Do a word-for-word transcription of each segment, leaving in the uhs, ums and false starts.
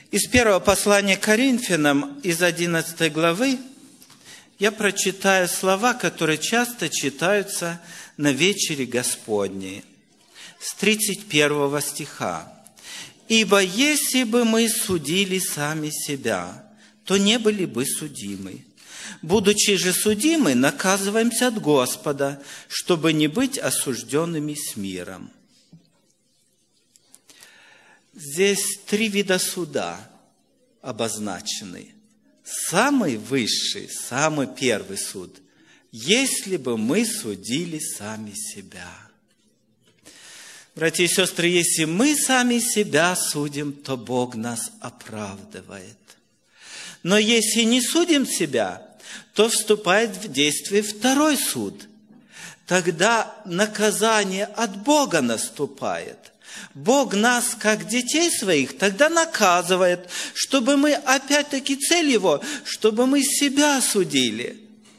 Из первого послания к Коринфянам, из одиннадцатой главы, я прочитаю слова, которые часто читаются на вечере Господней, с тридцать первого стиха. «Ибо если бы мы судили сами себя, то не были бы судимы. Будучи же судимы, наказываемся от Господа, чтобы не быть осужденными с миром». Здесь три вида суда обозначены. Самый высший, самый первый суд, если бы мы судили сами себя. Братья и сестры, если мы сами себя судим, то Бог нас оправдывает. Но если не судим себя, то вступает в действие второй суд. Тогда наказание от Бога наступает. Бог нас, как детей своих, тогда наказывает, чтобы мы, опять-таки, цель Его, чтобы мы себя судили.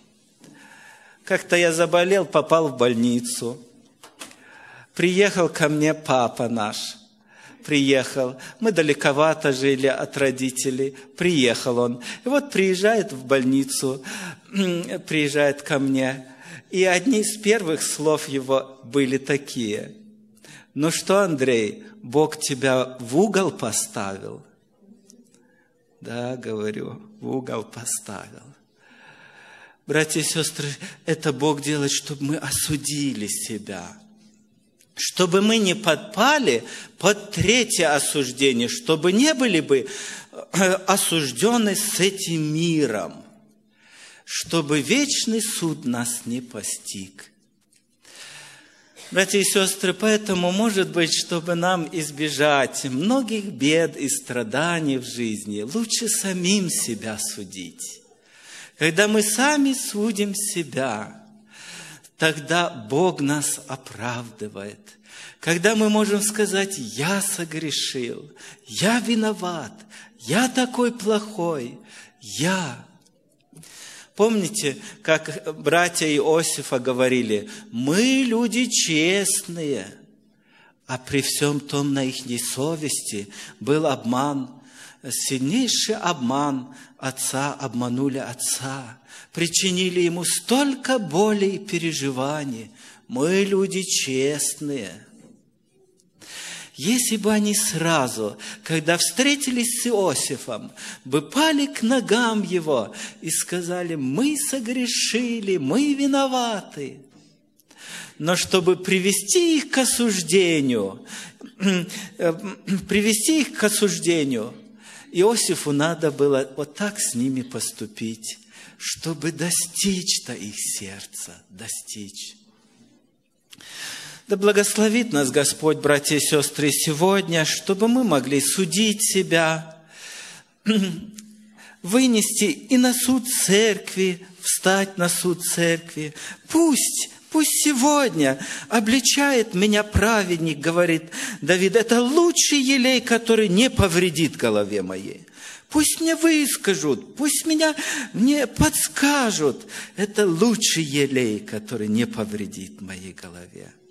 Как-то я заболел, попал в больницу. Приехал ко мне папа наш. Приехал. Мы далековато жили от родителей. Приехал он. И вот приезжает в больницу, приезжает ко мне. И одни из первых слов его были такие: «Ну что, Андрей, Бог тебя в угол поставил?» Да, говорю, в угол поставил. Братья и сестры, это Бог делает, чтобы мы осудили себя. Чтобы мы не подпали под третье осуждение, чтобы не были бы осуждены с этим миром, чтобы вечный суд нас не постиг. Братья и сестры, поэтому, может быть, чтобы нам избежать многих бед и страданий в жизни, лучше самим себя судить. Когда мы сами судим себя, тогда Бог нас оправдывает. Когда мы можем сказать: «Я согрешил, я виноват, я такой плохой, я». Помните, как братья Иосифа говорили: «Мы люди честные», а при всем том на их совести был обман, сильнейший обман. Отца обманули отца, причинили ему столько боли и переживаний. Мы люди честные. Если бы они сразу, когда встретились с Иосифом, бы пали к ногам его и сказали: «Мы согрешили, мы виноваты». Но чтобы привести их к осуждению, привести их к осуждению, Иосифу надо было вот так с ними поступить, чтобы достичь-то их сердца, достичь. Да благословит нас Господь, братья и сестры, сегодня, чтобы мы могли судить себя, вынести и на суд церкви, встать на суд церкви. Пусть, пусть сегодня обличает меня праведник, говорит Давид, это лучший елей, который не повредит голове моей. Пусть мне выскажут, пусть меня, мне подскажут. Это лучший елей, который не повредит моей голове.